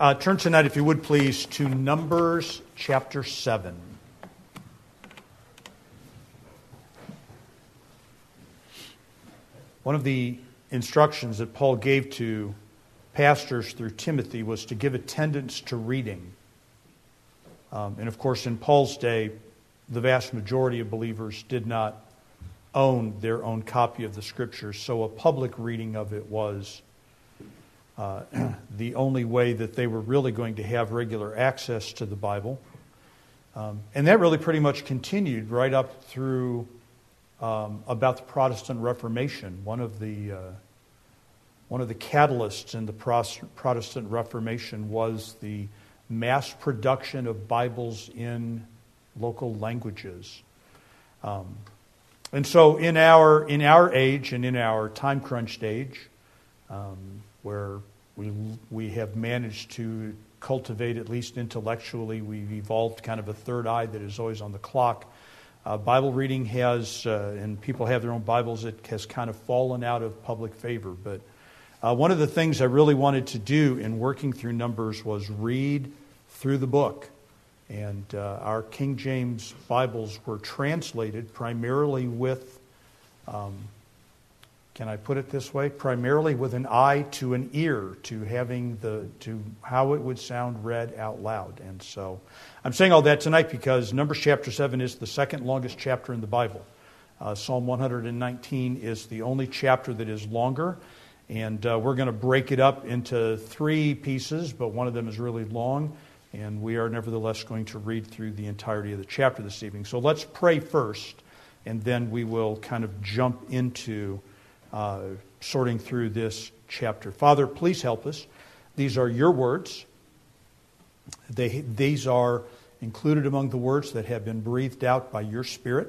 Turn tonight, if you would please, to Numbers chapter 7. One of the instructions that Paul gave to pastors through Timothy was to give attendance to reading. And of course, in Paul's day, the vast majority of believers did not own their own copy of the Scriptures, so a public reading of it was the only way that they were really going to have regular access to the Bible. And that really pretty much continued right up through about the Protestant Reformation. One of the catalysts in the Protestant Reformation was the mass production of Bibles in local languages. And so in our age and in our time-crunched age, where we have managed to cultivate, at least intellectually, we've evolved kind of a third eye that is always on the clock. Bible reading has, and people have their own Bibles, it has kind of fallen out of public favor. But one of the things I really wanted to do in working through Numbers was read through the book. And our King James Bibles were translated primarily with, can I put it this way? Primarily with an eye to an ear, to how it would sound read out loud. And so I'm saying all that tonight because Numbers chapter 7 is the second longest chapter in the Bible. Psalm 119 is the only chapter that is longer. And we're going to break it up into three pieces, but one of them is really long. And we are nevertheless going to read through the entirety of the chapter this evening. So let's pray first, and then we will kind of jump into sorting through this chapter. Father, please help us. These are your words. These are included among the words that have been breathed out by your Spirit.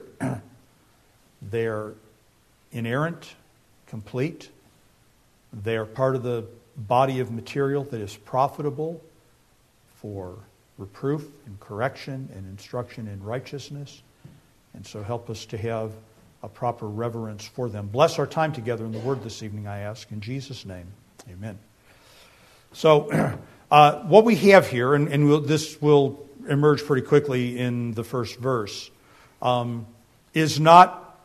They are inerrant, complete. They are part of the body of material that is profitable for reproof and correction and instruction in righteousness. And so help us to have a proper reverence for them. Bless our time together in the Word this evening, I ask. In Jesus' name, amen. So what we have here, and this will emerge pretty quickly in the first verse, is not,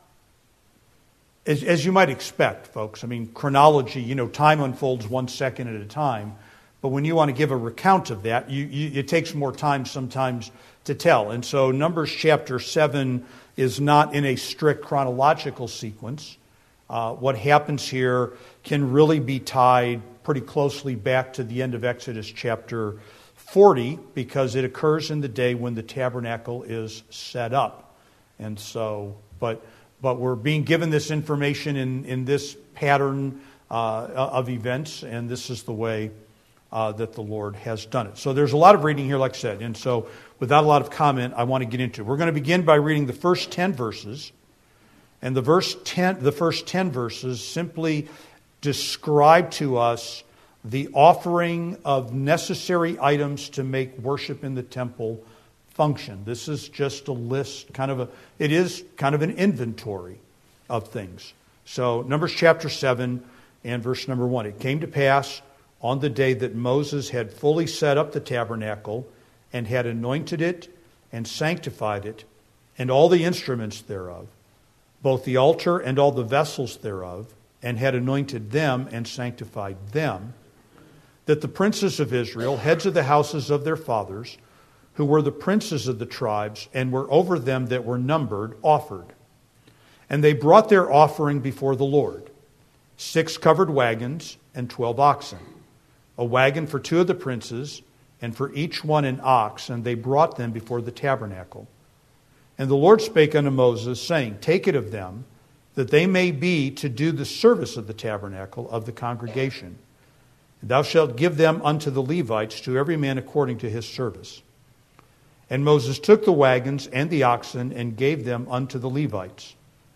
as you might expect, folks. I mean, chronology, time unfolds 1 second at a time. But when you want to give a recount of that, it takes more time sometimes to tell. And so Numbers chapter 7 is not in a strict chronological sequence. What happens here can really be tied pretty closely back to the end of Exodus chapter 40 because it occurs in the day when the tabernacle is set up. And so, but we're being given this information in this pattern of events, and this is the way that the Lord has done it. So there's a lot of reading here, like I said. And so without a lot of comment, I want to get into it. We're going to begin by reading the first 10 verses. And the first 10 verses simply describe to us the offering of necessary items to make worship in the temple function. This is just a list, it is kind of an inventory of things. So Numbers chapter 7 and verse number 1. It came to pass on the day that Moses had fully set up the tabernacle and had anointed it and sanctified it and all the instruments thereof, both the altar and all the vessels thereof, and had anointed them and sanctified them, that the princes of Israel, heads of the houses of their fathers, who were the princes of the tribes and were over them that were numbered, offered. And they brought their offering before the Lord, 6 covered wagons and 12 oxen. A wagon for 2 of the princes, and for each one an ox, and they brought them before the tabernacle. And the Lord spake unto Moses, saying, Take it of them, that they may be to do the service of the tabernacle of the congregation. And thou shalt give them unto the Levites, to every man according to his service. And Moses took the wagons and the oxen, and gave them unto the Levites.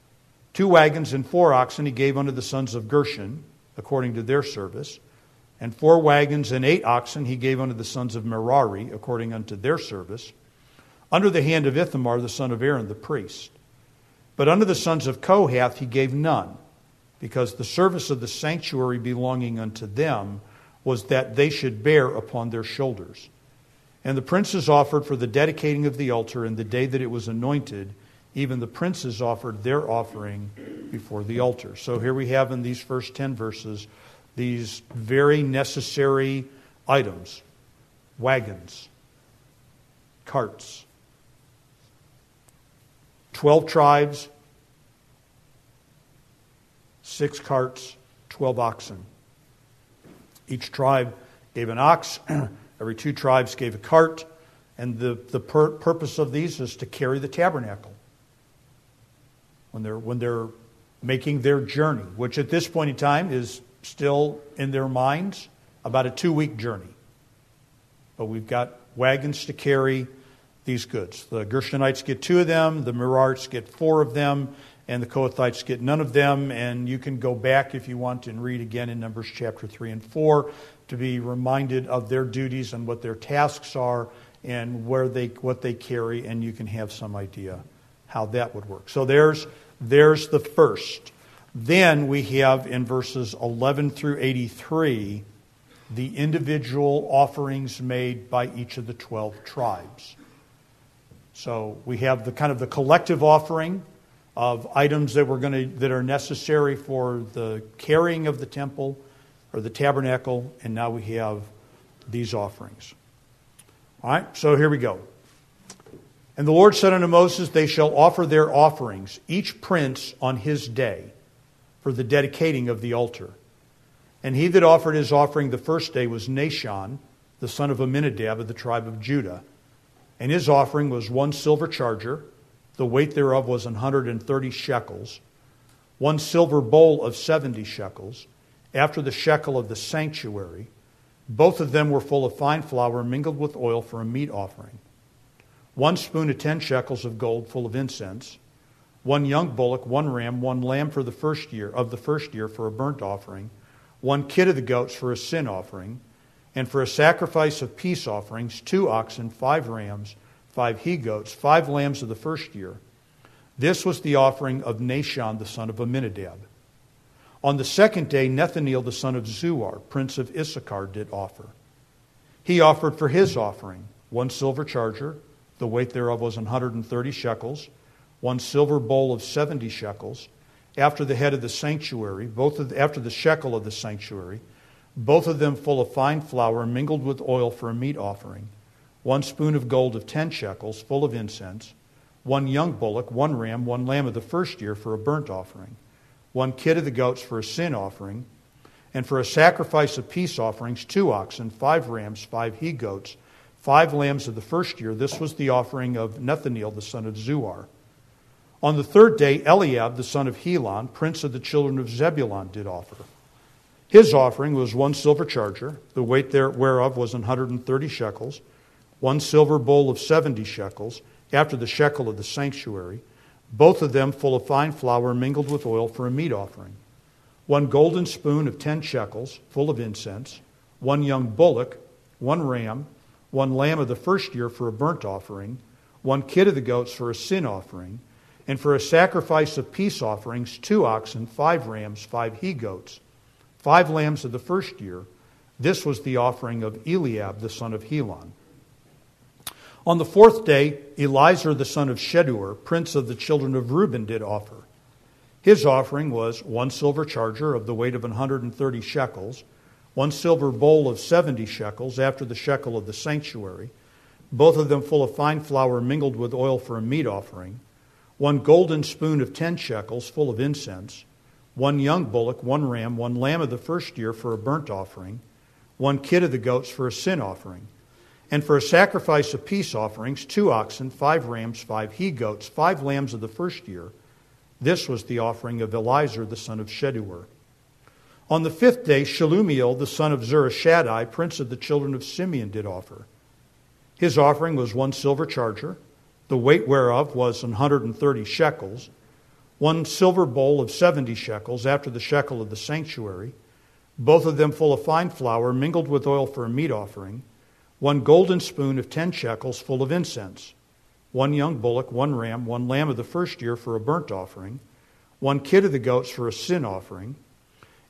2 wagons and 4 oxen he gave unto the sons of Gershon, according to their service. And 4 wagons and 8 oxen he gave unto the sons of Merari, according unto their service, under the hand of Ithamar the son of Aaron the priest. But unto the sons of Kohath he gave none, because the service of the sanctuary belonging unto them was that they should bear upon their shoulders. And the princes offered for the dedicating of the altar, and the day that it was anointed, even the princes offered their offering before the altar. So here we have in these first 10 verses these very necessary items: wagons, carts, 12 tribes, 6 carts, 12 oxen. Each tribe gave an ox. Every 2 tribes gave a cart. And the purpose of these is to carry the tabernacle when they're making their journey, which at this point in time is still in their minds about a 2-week journey. But we've got wagons to carry these goods. The Gershonites get 2 of them, the Merarites get 4 of them, and the Kohathites get none of them. And you can go back if you want and read again in Numbers chapter 3 and 4 to be reminded of their duties and what their tasks are and what they carry, and you can have some idea how that would work. So there's the first. Then we have in verses 11 through 83 the individual offerings made by each of the 12 tribes. So we have the collective offering of items that are necessary for the carrying of the temple or the tabernacle, and now we have these offerings. All right, so here we go. And the Lord said unto Moses, they shall offer their offerings, each prince on his day, for the dedicating of the altar. And he that offered his offering the first day was Nashon, the son of Amminadab of the tribe of Judah. And his offering was 1 silver charger, the weight thereof was 130 shekels, 1 silver bowl of 70 shekels, after the shekel of the sanctuary. Both of them were full of fine flour mingled with oil for a meat offering. 1 spoon of 10 shekels of gold full of incense. 1 young bullock, 1 ram, 1 lamb for the first year for a burnt offering. 1 kid of the goats for a sin offering. And for a sacrifice of peace offerings, 2 oxen, 5 rams, 5 he-goats, 5 lambs of the first year. This was the offering of Nashon, the son of Amminadab. On the second day, Nethaneel, the son of Zuar, prince of Issachar, did offer. He offered for his offering 1 silver charger, the weight thereof was 130 shekels, 1 silver bowl of 70 shekels, after the head of the sanctuary, after the shekel of the sanctuary, both of them full of fine flour mingled with oil for a meat offering, 1 spoon of gold of 10 shekels full of incense, 1 young bullock, 1 ram, 1 lamb of the first year for a burnt offering, 1 kid of the goats for a sin offering, and for a sacrifice of peace offerings, 2 oxen, 5 rams, 5 he-goats, 5 lambs of the first year. This was the offering of Nethaneel, the son of Zuar. On the third day, Eliab, the son of Helon, prince of the children of Zebulun, did offer. His offering was 1 silver charger, the weight whereof was 130 shekels, 1 silver bowl of 70 shekels, after the shekel of the sanctuary, both of them full of fine flour mingled with oil for a meat offering. 1 golden spoon of 10 shekels, full of incense, 1 young bullock, 1 ram, 1 lamb of the first year for a burnt offering, 1 kid of the goats for a sin offering, and for a sacrifice of peace offerings, 2 oxen, 5 rams, 5 he-goats, 5 lambs of the first year. This was the offering of Eliab, the son of Helon. On the fourth day, Elizur, the son of Shedeur, prince of the children of Reuben, did offer. His offering was 1 silver charger of the weight of 130 shekels, 1 silver bowl of 70 shekels, after the shekel of the sanctuary, both of them full of fine flour mingled with oil for a meat offering, 1 golden spoon of 10 shekels, full of incense, 1 young bullock, 1 ram, 1 lamb of the first year for a burnt offering, 1 kid of the goats for a sin offering, and for a sacrifice of peace offerings, 2 oxen, 5 rams, 5 he-goats, 5 lambs of the first year. This was the offering of Elizur, the son of Shedeur. On the fifth day, Shelumiel, the son of Zurishaddai, prince of the children of Simeon, did offer. His offering was 1 silver charger, the weight whereof was 130 shekels, 1 silver bowl of 70 shekels, after the shekel of the sanctuary, both of them full of fine flour mingled with oil for a meat offering, 1 golden spoon of 10 shekels full of incense, 1 young bullock, 1 ram, 1 lamb of the first year for a burnt offering, 1 kid of the goats for a sin offering,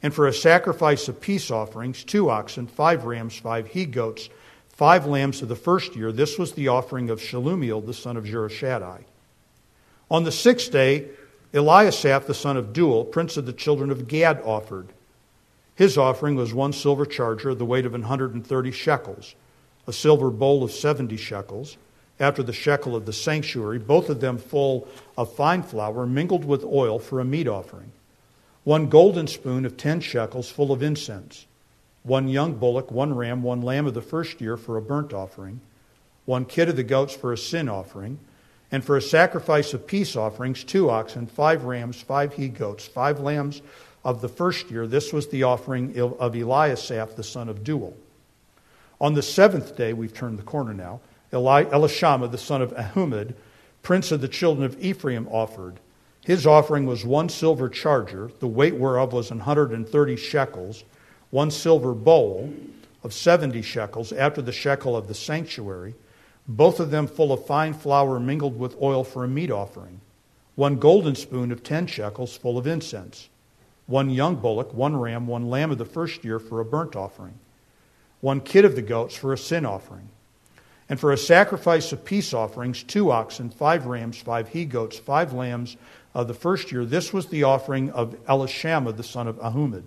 And for a sacrifice of peace offerings, 2 oxen, 5 rams, 5 he-goats, 5 lambs of the first year. This was the offering of Shelumiel, the son of Zurishaddai. On the 6th day, Eliasaph, the son of Deuel, prince of the children of Gad, offered. His offering was 1 silver charger of the weight of 130 shekels, a silver bowl of 70 shekels, after the shekel of the sanctuary, both of them full of fine flour mingled with oil for a meat offering. 1 golden spoon of 10 shekels full of incense. 1 young bullock, 1 ram, 1 lamb of the first year for a burnt offering. 1 kid of the goats for a sin offering. And for a sacrifice of peace offerings, 2 oxen, 5 rams, 5 he-goats, 5 lambs of the first year. This was the offering of Eliasaph, the son of Deuel. On the 7th day, we've turned the corner now, Elishama, the son of Ahumad, prince of the children of Ephraim, offered. His offering was 1 silver charger, the weight whereof was 130 shekels, 1 silver bowl of 70 shekels, after the shekel of the sanctuary, both of them full of fine flour mingled with oil for a meat offering. 1 golden spoon of 10 shekels full of incense. 1 young bullock, 1 ram, 1 lamb of the first year for a burnt offering. 1 kid of the goats for a sin offering. And for a sacrifice of peace offerings, 2 oxen, 5 rams, 5 he-goats, 5 lambs of the first year. This was the offering of Elishama, the son of Ahumad.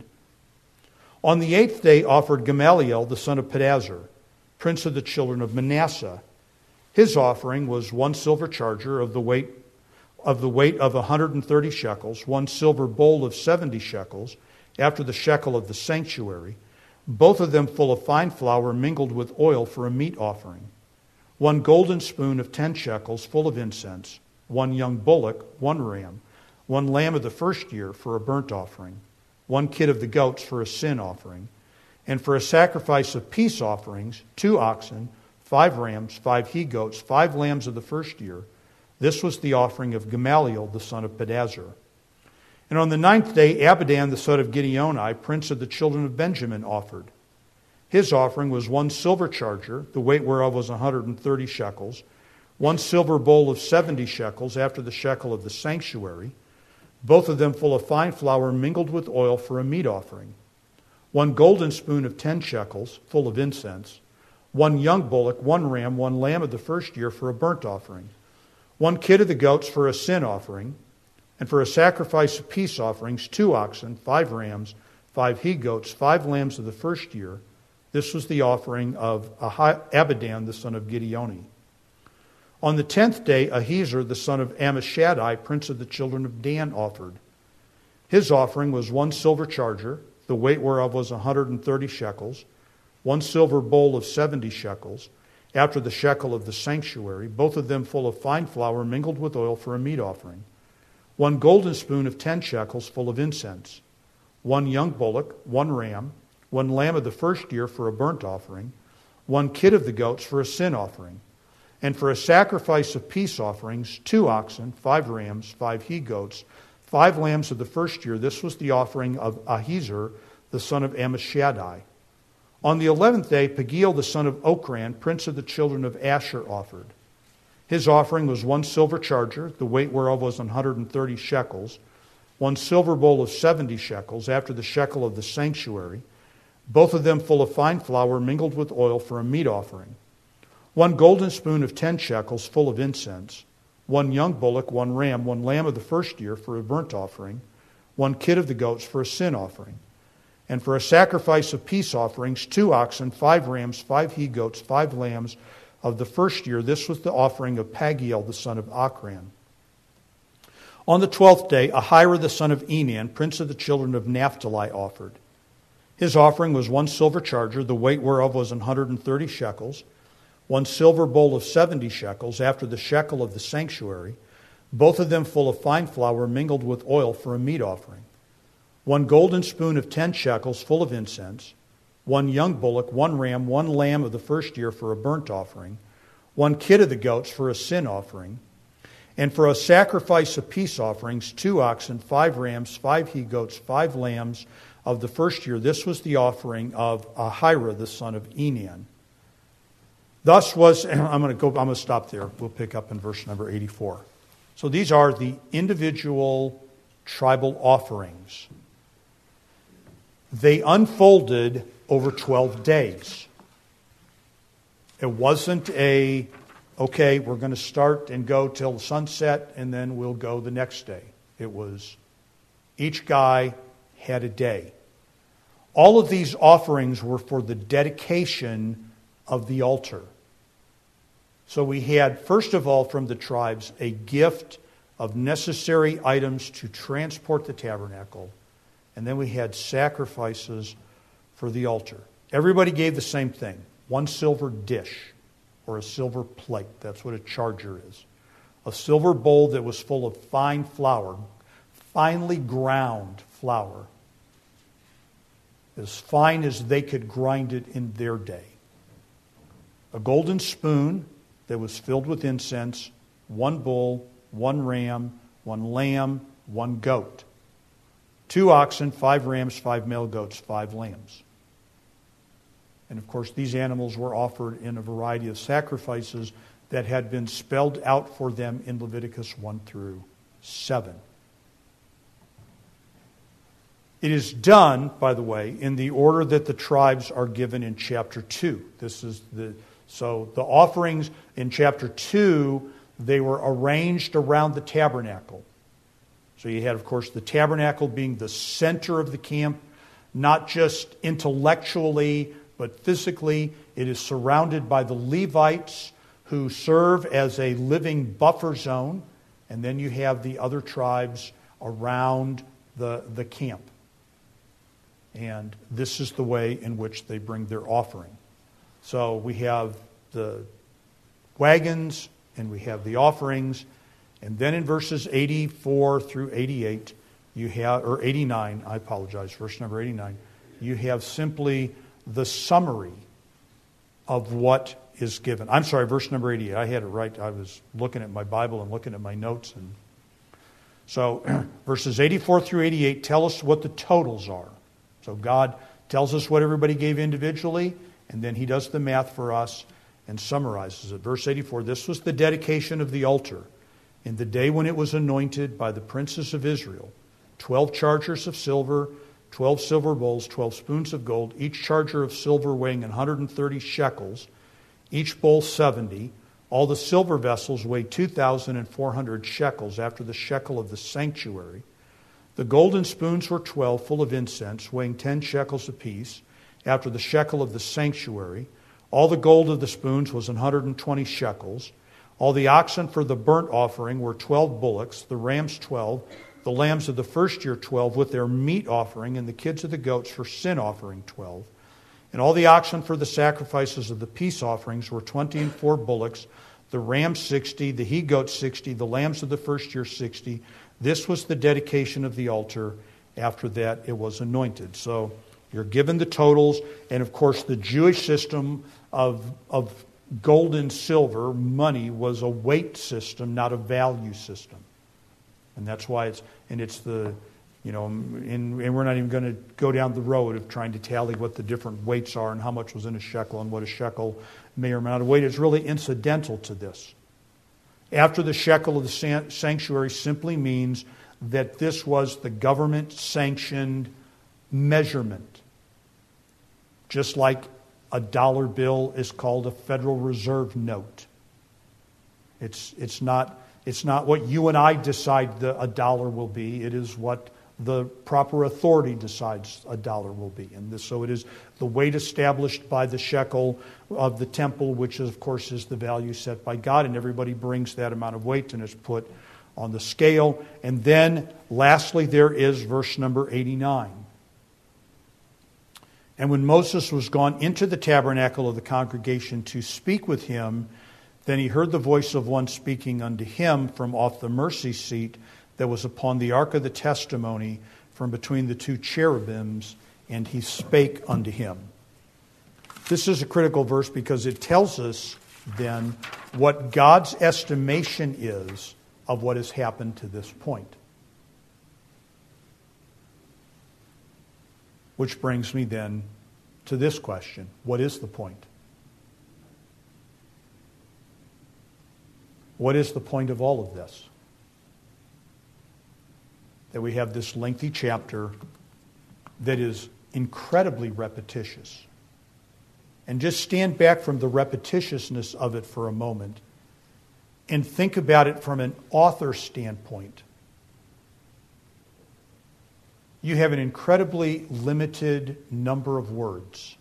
On the 8th day offered Gamaliel, the son of Pedazur, prince of the children of Manasseh. His offering was 1 silver charger of the weight of 130 shekels, 1 silver bowl of 70 shekels, after the shekel of the sanctuary, both of them full of fine flour mingled with oil for a meat offering. 1 golden spoon of 10 shekels full of incense, 1 young bullock, 1 ram, 1 lamb of the first year for a burnt offering, 1 kid of the goats for a sin offering, and for a sacrifice of peace offerings, 2 oxen, 5 rams, 5 he-goats, 5 lambs of the first year. This was the offering of Gamaliel, the son of Pedazur. And on the 9th day, Abidan, the son of Gideoni, prince of the children of Benjamin, offered. His offering was 1 silver charger, the weight whereof was 130 shekels, 1 silver bowl of 70 shekels, after the shekel of the sanctuary, both of them full of fine flour mingled with oil for a meat offering. 1 golden spoon of 10 shekels, full of incense. 1 young bullock, 1 ram, 1 lamb of the first year for a burnt offering. 1 kid of the goats for a sin offering. And for a sacrifice of peace offerings, 2 oxen, 5 rams, 5 he-goats, 5 lambs of the first year. This was the offering of Abidan, the son of Gideoni. On the 10th day, Ahiezer, the son of Ammishaddai, prince of the children of Dan, offered. His offering was 1 silver charger, the weight whereof was 130 shekels, 1 silver bowl of 70 shekels, after the shekel of the sanctuary, both of them full of fine flour mingled with oil for a meat offering. 1 golden spoon of 10 shekels full of incense. 1 young bullock, 1 ram, 1 lamb of the first year for a burnt offering. 1 kid of the goats for a sin offering. And for a sacrifice of peace offerings, 2 oxen, 5 rams, 5 he-goats, 5 lambs of the first year. This was the offering of Ahiezer, the son of Ammishaddai. On the 11th day, Pagiel, the son of Ochran, prince of the children of Asher, offered. His offering was 1 silver charger, the weight whereof was 130 shekels, 1 silver bowl of 70 shekels, after the shekel of the sanctuary, both of them full of fine flour mingled with oil for a meat offering. 1 golden spoon of 10 shekels full of incense, 1 young bullock, 1 ram, 1 lamb of the first year for a burnt offering, 1 kid of the goats for a sin offering. And for a sacrifice of peace offerings, 2 oxen, 5 rams, 5 he-goats, 5 lambs of the first year. This was the offering of Pagiel, the son of Ochran. On the 12th day, Ahira, the son of Enan, prince of the children of Naphtali, offered. His offering was 1 silver charger, the weight whereof was 130 shekels, 1 silver bowl of 70 shekels, after the shekel of the sanctuary, both of them full of fine flour mingled with oil for a meat offering. 1 golden spoon of 10 shekels full of incense, 1 young bullock, 1 ram, 1 lamb of the first year for a burnt offering, 1 kid of the goats for a sin offering, and for a sacrifice of peace offerings, 2 oxen, 5 rams, 5 he-goats, 5 lambs of the first year. This was the offering of Ahira, the son of Enan. Thus was, I'm going to stop there. We'll pick up in verse number 84. So these are the individual tribal offerings. they unfolded over 12 days. It wasn't okay, we're going to start and go till sunset, and then we'll go the next day. It was, each guy had a day. All of these offerings were for the dedication of the altar. So we had, first of all, from the tribes, a gift of necessary items to transport the tabernacle. And then we had sacrifices for the altar. Everybody gave the same thing. One silver dish or a silver plate. That's what a charger is. A silver bowl that was full of fine flour, finely ground flour. As fine as they could grind it in their day. A golden spoon that was filled with incense, one bull, one ram, one lamb, one goat. 2 oxen, 5 rams, 5 male goats, 5 lambs. And of course, these animals were offered in a variety of sacrifices that had been spelled out for them in Leviticus 1 through 7. It is done, by the way, in the order that the tribes are given in chapter 2. So the offerings in chapter 2, they were arranged around the tabernacle. So you had, of course, the tabernacle being the center of the camp, not just intellectually, but physically. It is surrounded by the Levites who serve as a living buffer zone. And then you have the other tribes around the camp. And this is the way in which they bring their offering. So we have the wagons and we have the offerings. And then in verses 84 through 88, you have, or 89, I apologize, verse number 89, you have simply the summary of what is given. I'm sorry, verse number 88. I had it right. I was looking at my Bible and looking at my notes. And so verses 84 through 88 tell us what the totals are. So God tells us what everybody gave individually, and then He does the math for us and summarizes it. Verse 84, this was the dedication of the altar in the day when it was anointed by the princes of Israel. 12 chargers of silver, 12 silver bowls, 12 spoons of gold, each charger of silver weighing 130 shekels, each bowl 70. All the silver vessels weighed 2,400 shekels after the shekel of the sanctuary. The golden spoons were 12, full of incense, weighing 10 shekels apiece, after the shekel of the sanctuary. All the gold of the spoons was 120 shekels. All the oxen for the burnt offering were 12 bullocks, the rams 12, the lambs of the first year 12, with their meat offering, and the kids of the goats for sin offering 12. And all the oxen for the sacrifices of the peace offerings were 20 and 4 bullocks, the rams 60, the he-goats 60, the lambs of the first year 60. This was the dedication of the altar. After that, it was anointed. So you're given the totals, and of course the Jewish system of gold and silver, money, was a weight system, not a value system. And that's why and we're not even going to go down the road of trying to tally what the different weights are and how much was in a shekel and what a shekel may or may not have weighed. It's really incidental to this. After the shekel of the sanctuary simply means that this was the government-sanctioned measurement. Just like a dollar bill is called a Federal Reserve note. It's not what you and I decide a dollar will be. It is what the proper authority decides a dollar will be. And so it is the weight established by the shekel of the temple, which of course is the value set by God, and everybody brings that amount of weight and is put on the scale. And then lastly there is verse number 89. And when Moses was gone into the tabernacle of the congregation to speak with him, then he heard the voice of one speaking unto him from off the mercy seat that was upon the ark of the testimony from between the 2 cherubims, and he spake unto him. This is a critical verse because it tells us then what God's estimation is of what has happened to this point. Which brings me then to this question. What is the point? What is the point of all of this? That we have this lengthy chapter that is incredibly repetitious. And just stand back from the repetitiousness of it for a moment and think about it from an author standpoint. You have an incredibly limited number of words.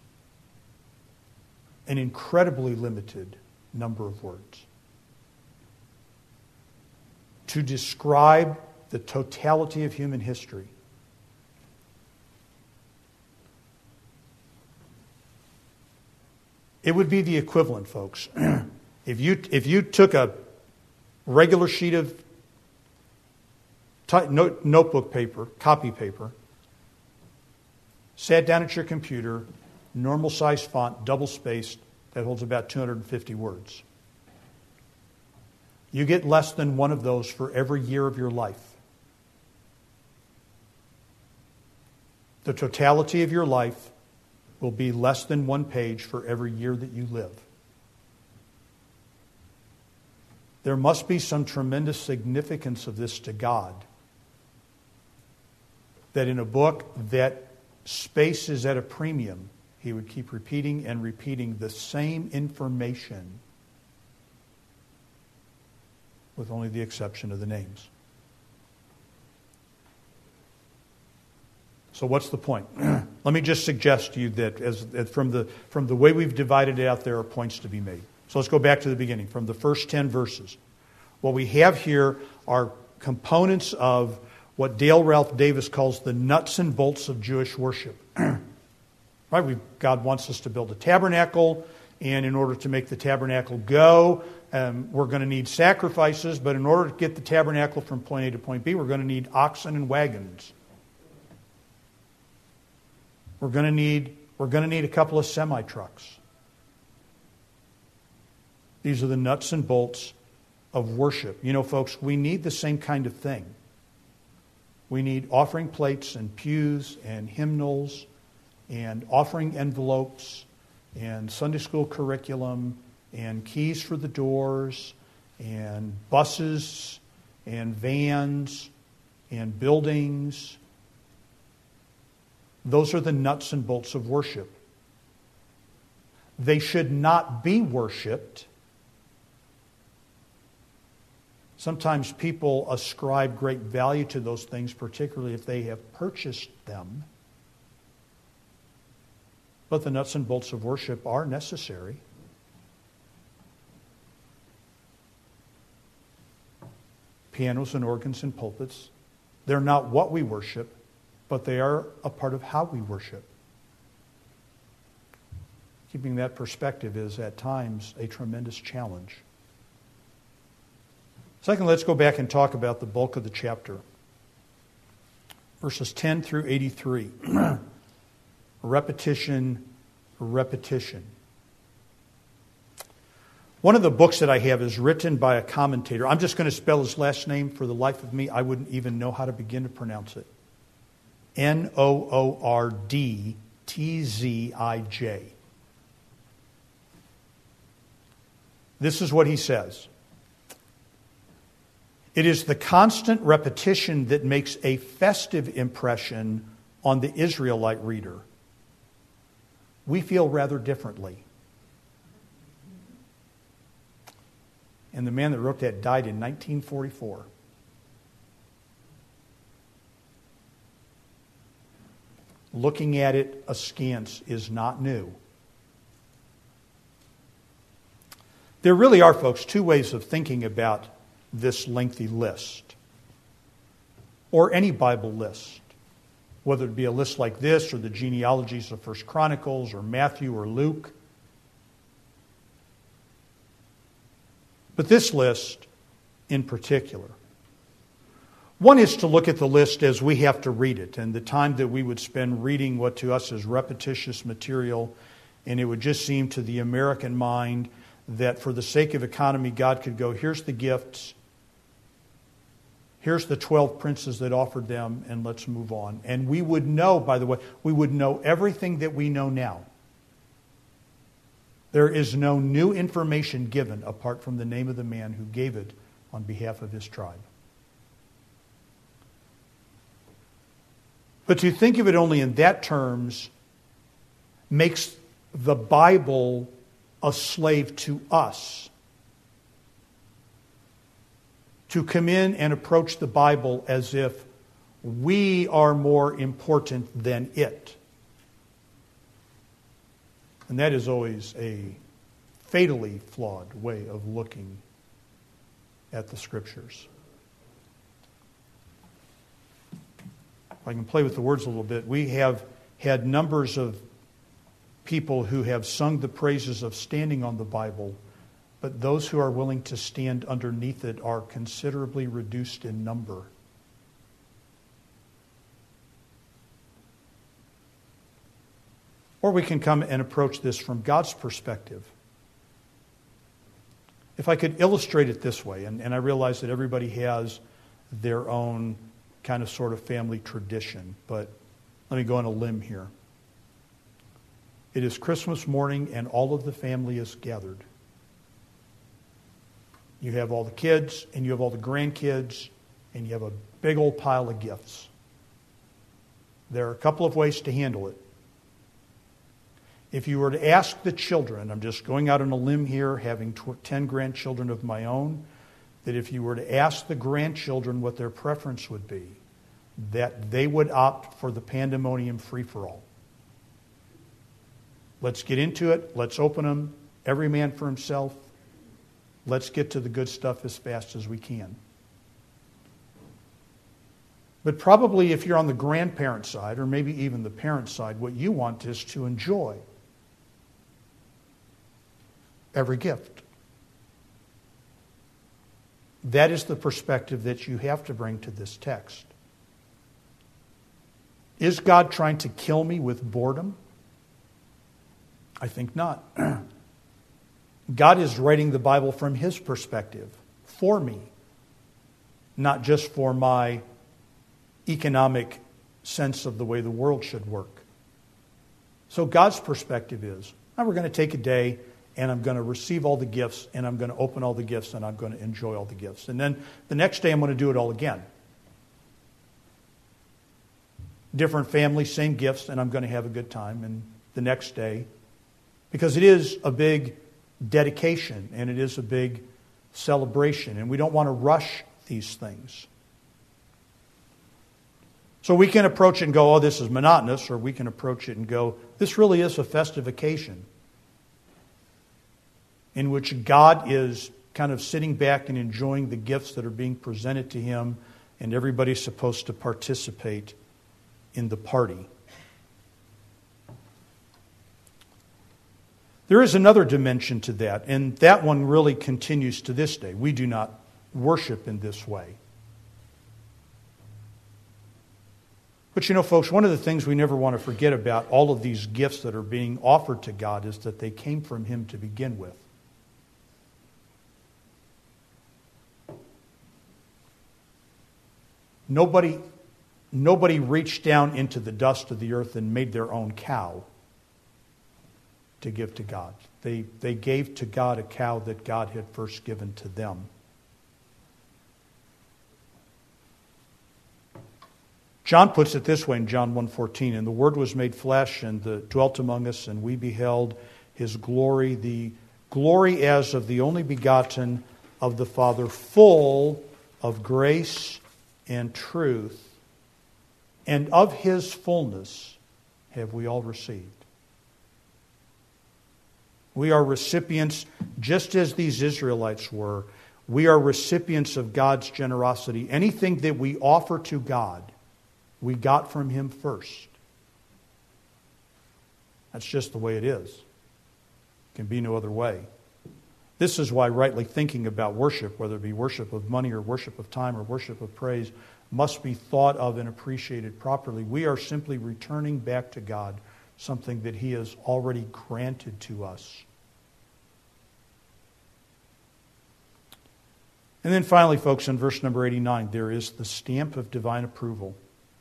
An incredibly limited number of words to describe the totality of human history. It would be the equivalent, folks. If you took a regular sheet of notebook paper, copy paper, sat down at your computer, normal size font, double spaced, that holds about 250 words. You get less than one of those for every year of your life. The totality of your life will be less than one page for every year that you live. There must be some tremendous significance of this to God. That in a book that space is at a premium, He would keep repeating and repeating the same information with only the exception of the names. So what's the point? Let me just suggest to you that from the way we've divided it out, there are points to be made. So let's go back to the beginning, from the first 10 verses. What we have here are components of what Dale Ralph Davis calls the nuts and bolts of Jewish worship. Right? God wants us to build a tabernacle, and in order to make the tabernacle go, we're going to need sacrifices, but in order to get the tabernacle from point A to point B, we're going to need oxen and wagons. We're going to need a couple of semi-trucks. These are the nuts and bolts of worship. You know, folks, we need the same kind of thing. We need offering plates and pews and hymnals and offering envelopes and Sunday school curriculum and keys for the doors and buses and vans and buildings. Those are the nuts and bolts of worship. They should not be worshipped. Sometimes people ascribe great value to those things, particularly if they have purchased them. But the nuts and bolts of worship are necessary. Pianos and organs and pulpits, they're not what we worship, but they are a part of how we worship. Keeping that perspective is at times a tremendous challenge. Second, let's go back and talk about the bulk of the chapter. Verses 10 through 83. Repetition. One of the books that I have is written by a commentator. I'm just going to spell his last name. For the life of me, I wouldn't even know how to begin to pronounce it. Noordtzij. This is what he says. It is the constant repetition that makes a festive impression on the Israelite reader. We feel rather differently. And the man that wrote that died in 1944. Looking at it askance is not new. There really are, folks, two ways of thinking about this lengthy list, or any Bible list, whether it be a list like this or the genealogies of 1 Chronicles or Matthew or Luke. But this list in particular. One is to look at the list as we have to read it, and the time that we would spend reading what to us is repetitious material, and it would just seem to the American mind that for the sake of economy, God could go, here's the gifts, here's the 12 princes that offered them, and let's move on. And we would know, by the way, we would know everything that we know now. There is no new information given apart from the name of the man who gave it on behalf of his tribe. But to think of it only in that terms makes the Bible a slave to us. To come in and approach the Bible as if we are more important than it. And that is always a fatally flawed way of looking at the Scriptures. If I can play with the words a little bit, we have had numbers of people who have sung the praises of standing on the Bible, but those who are willing to stand underneath it are considerably reduced in number. Or we can come and approach this from God's perspective. If I could illustrate it this way, and I realize that everybody has their own kind of sort of family tradition, but let me go on a limb here. It is Christmas morning and all of the family is gathered. You have all the kids and you have all the grandkids and you have a big old pile of gifts. There are a couple of ways to handle it. If you were to ask the children, I'm just going out on a limb here, having 10 grandchildren of my own, that if you were to ask the grandchildren what their preference would be, that they would opt for the pandemonium free-for-all. Let's get into it. Let's open them, every man for himself. Let's get to the good stuff as fast as we can. But probably if you're on the grandparent side, or maybe even the parent side, what you want is to enjoy every gift. That is the perspective that you have to bring to this text. Is God trying to kill me with boredom? I think not. God is writing the Bible from His perspective, for me, not just for my economic sense of the way the world should work. So God's perspective is, we're going to take a day and I'm going to receive all the gifts and I'm going to open all the gifts and I'm going to enjoy all the gifts. And then the next day I'm going to do it all again. Different family, same gifts, and I'm going to have a good time. And the next day, because it is a big dedication and it is a big celebration, and we don't want to rush these things. So we can approach it and go, oh, this is monotonous, or we can approach it and go, this really is a festive occasion in which God is kind of sitting back and enjoying the gifts that are being presented to Him, and everybody's supposed to participate in the party. There is another dimension to that, and that one really continues to this day. We do not worship in this way. But you know, folks, one of the things we never want to forget about all of these gifts that are being offered to God is that they came from Him to begin with. Nobody reached down into the dust of the earth and made their own cow to give to God. They gave to God a cow that God had first given to them. John puts it this way in John 1:14, and the Word was made flesh and dwelt among us, and we beheld His glory, the glory as of the only begotten of the Father, full of grace and truth, and of His fullness have we all received. We are recipients, just as these Israelites were. We are recipients of God's generosity. Anything that we offer to God, we got from Him first. That's just the way it is. It can be no other way. This is why rightly thinking about worship, whether it be worship of money or worship of time or worship of praise, must be thought of and appreciated properly. We are simply returning back to God something that He has already granted to us. And then finally, folks, in verse number 89, there is the stamp of divine approval.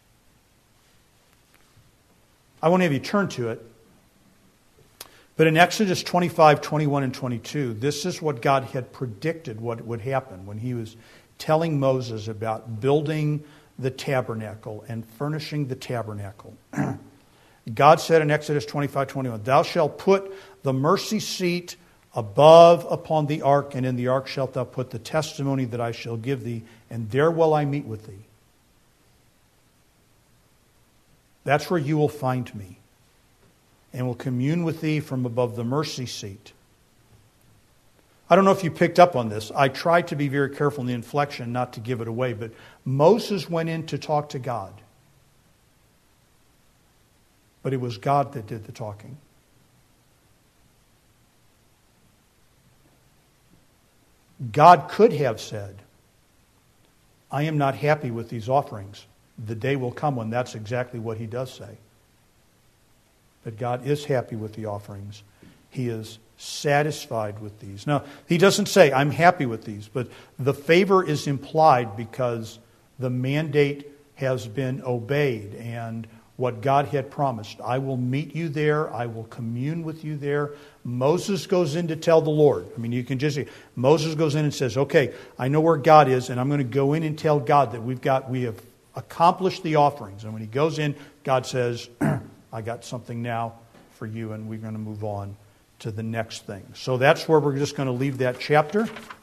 I won't have you turn to it, but in Exodus 25, 21, and 22, this is what God had predicted what would happen when He was telling Moses about building the tabernacle and furnishing the tabernacle. God said in Exodus 25:21, "Thou shalt put the mercy seat above upon the ark, and in the ark shalt thou put the testimony that I shall give thee, and there will I meet with thee." That's where you will find me, and will commune with thee from above the mercy seat. I don't know if you picked up on this. I tried to be very careful in the inflection not to give it away, but Moses went in to talk to God. But it was God that did the talking. God could have said, "I am not happy with these offerings." The day will come when that's exactly what he does say. But God is happy with the offerings. He is satisfied with these. Now, he doesn't say, "I'm happy with these," but the favor is implied because the mandate has been obeyed, and what God had promised, "I will meet you there, I will commune with you there." Moses goes in to tell the Lord. I mean, you can just see, Moses goes in and says, "Okay, I know where God is, and I'm going to go in and tell God that we have accomplished the offerings." And when he goes in, God says, "I got something now for you," and we're going to move on to the next thing. So that's where we're just going to leave that chapter.